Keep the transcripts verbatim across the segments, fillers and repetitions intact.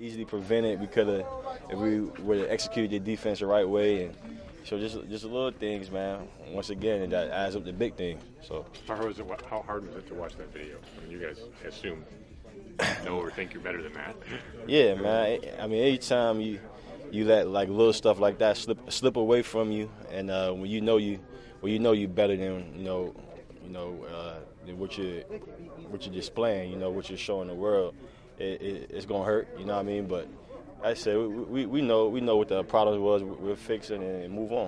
easily prevented. We could have, if we would have executed the defense the right way. And so just just little things, man. Once again, that adds up to big things. So how hard was it? How hard was it to watch that video? I mean, you guys assume know or think you're better than that. Yeah, man. I mean, every time you you let like little stuff like that slip slip away from you, and uh, when you know you when you know you better than you know you know uh, than what you what you're displaying, you know what you're showing the world, it, it, it's gonna hurt. You know what I mean? But like I said, we, we we know we know what the problem was. We're fixing and move on.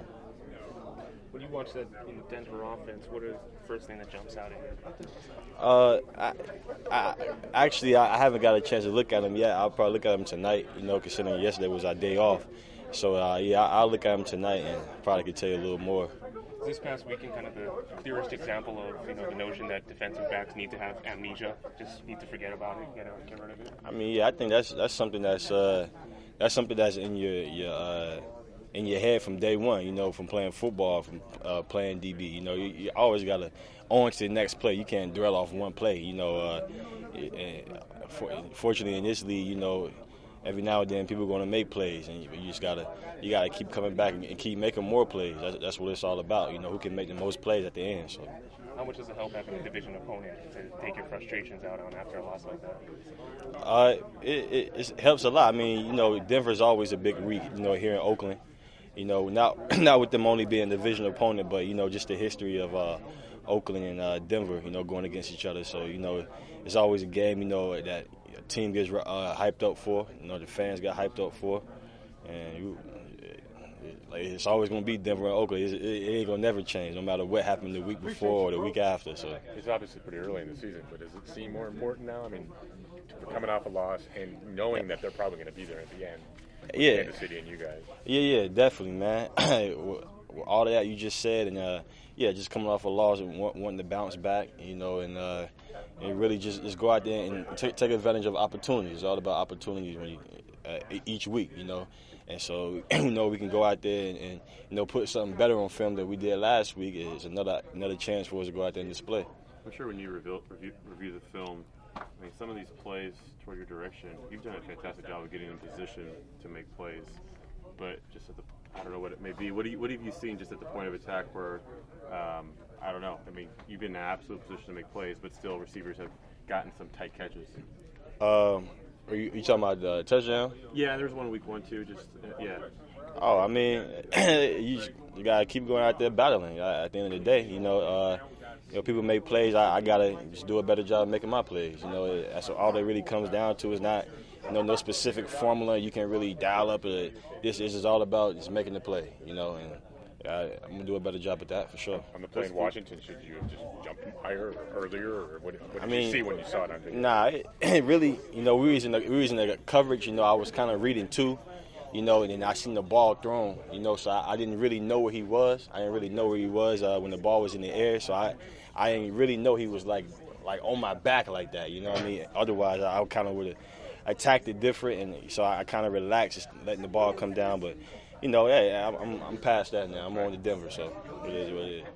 When you watch that you know, Denver offense, what is the first thing that jumps out at you? Uh, I, I actually I haven't got a chance to look at them yet. I'll probably look at them tonight. You know, considering yesterday was our day off. So uh, yeah, I'll look at them tonight and probably could tell you a little more. This past weekend, kind of the clearest example of you know the notion that defensive backs need to have amnesia, just need to forget about it, get out, get rid of it. I mean, yeah, I think that's that's something that's uh, that's something that's in your your. Uh, in your head from day one, you know, from playing football, from uh, playing D B. You know, you, you always got to on to the next play. You can't dwell off one play, you know. Uh, and for, fortunately, in this league, you know, every now and then people are going to make plays, and you, you just got to you got to keep coming back and, and keep making more plays. That's, that's what it's all about, you know, who can make the most plays at the end. So. How much does it help having a division opponent to take your frustrations out on after a loss like that? Uh, it, it, it helps a lot. I mean, you know, Denver's always a big week, you know, here in Oakland. You know, not not with them only being a division opponent, but, you know, just the history of uh, Oakland and uh, Denver, you know, going against each other. So, you know, it's always a game, you know, that a team gets uh, hyped up for, you know, the fans got hyped up for. And you, it, it, like, it's always going to be Denver and Oakland. It, it, it ain't going to never change, no matter what happened the week before or the week after. So it's obviously pretty early in the season, but does it seem more important now? I mean, for coming off a loss and knowing that they're probably going to be there at the end. Yeah, Kansas City and you guys. Yeah, yeah, definitely, man. All that you just said, and uh, yeah, just coming off a loss and want, wanting to bounce back, you know, and uh, and really just, just go out there and take take advantage of opportunities. It's all about opportunities when you, uh, each week, you know, and so you know we can go out there and, and you know put something better on film than we did last week. It's another another chance for us to go out there and display. I'm sure when you review review, review the film, I mean, some of these plays toward your direction, you've done a fantastic job of getting in position to make plays. But just at the, I don't know what it may be. What do you, what have you seen just at the point of attack where, um, I don't know. I mean, you've been in an absolute position to make plays, but still receivers have gotten some tight catches. Um, are you, you talking about the touchdown? Yeah, there's one week one too. Just uh, yeah. Oh, I mean, you, you gotta keep going out there battling. At the end of the day, you know. Uh, You know, people make plays. I, I gotta just do a better job of making my plays. You know, that's all that really comes down to. Is not, you know, no specific formula you can really dial up. A, this, this is all about just making the play. You know, and I, I'm gonna do a better job at that for sure. On the play in Washington, should you have just jumped higher or earlier, or what, what did I mean, you see when you saw it on video? Nah, it, it really, you know, we was in the, we was in the coverage. You know, I was kind of reading too. You know, and then I seen the ball thrown, you know, so I, I didn't really know where he was. I didn't really know where he was uh, when the ball was in the air, so I I didn't really know he was, like, like on my back like that, you know what I mean? Otherwise, I, I kind of would have attacked it different, and so I, I kind of relaxed, just letting the ball come down. But, you know, hey, I'm, I'm, I'm past that now. I'm on to Denver, so it is what it is.